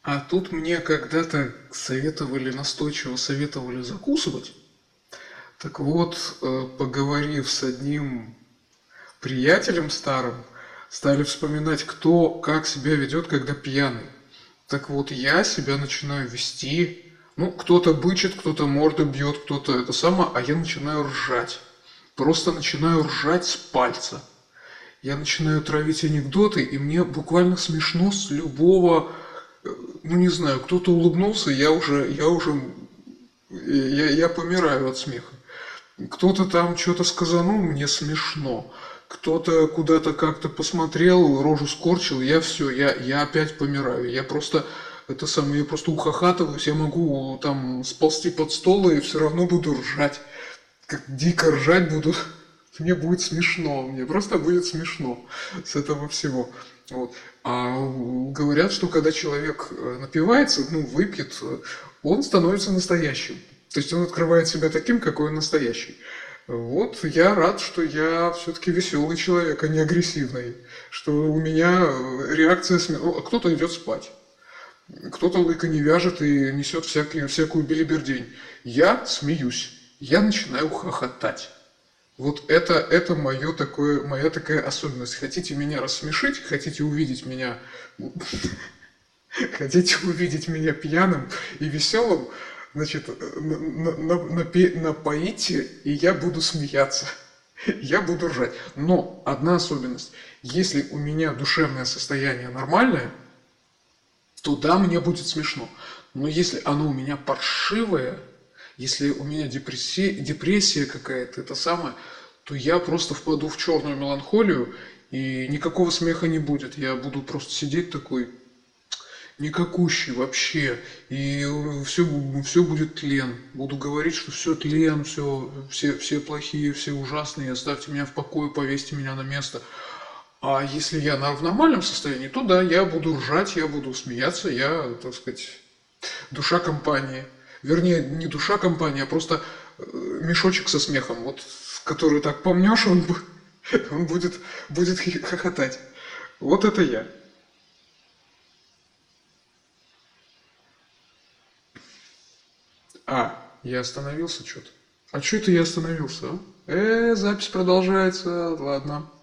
А тут мне когда-то советовали, настойчиво советовали закусывать. Так вот, поговорив с одним приятелем старым, стали вспоминать, кто как себя ведет, когда пьяный. Так вот, я себя начинаю вести. Ну, кто-то бычит, кто-то морду бьет, кто-то это самое, а я начинаю ржать. Просто начинаю ржать с пальца. Я начинаю травить анекдоты, и мне буквально смешно с любого, ну не знаю, кто-то улыбнулся, я помираю от смеха. Кто-то там что-то сказанул, мне смешно. Кто-то куда-то как-то посмотрел, рожу скорчил, я все, я опять помираю. Я просто, это самое, я просто ухахатываюсь, я могу там сползти под стол и все равно буду ржать. Как дико ржать буду, мне будет смешно, мне просто будет смешно с этого всего. Вот. А говорят, что когда человек напивается, ну, выпьет, он становится настоящим. То есть он открывает себя таким, какой он настоящий. Вот я рад, что я все-таки веселый человек, а не агрессивный. Что у меня реакция ну, кто-то идет спать. Кто-то лыка не вяжет и несет всякую белибердень. Я смеюсь. Я начинаю хохотать. Вот это моя такая особенность. Хотите меня рассмешить, хотите увидеть меня пьяным и веселым, значит, напоите, и я буду смеяться. Я буду ржать. Но одна особенность. Если у меня душевное состояние нормальное, то да, мне будет смешно. Но если оно у меня паршивое, если у меня депрессия какая-то, это самое, то я просто впаду в черную меланхолию, и никакого смеха не будет. Я буду просто сидеть такой, никакущий вообще, и все будет тлен. Буду говорить, что все тлен, все плохие, все ужасные, оставьте меня в покое, повесьте меня на место. А если я в нормальном состоянии, то да, я буду ржать, я буду смеяться, я, так сказать, душа компании. Вернее, не душа компании, а просто мешочек со смехом, вот, который так помнешь, он будет хохотать. Вот это я. Я остановился что-то. А что это я остановился, а? Запись продолжается, ладно.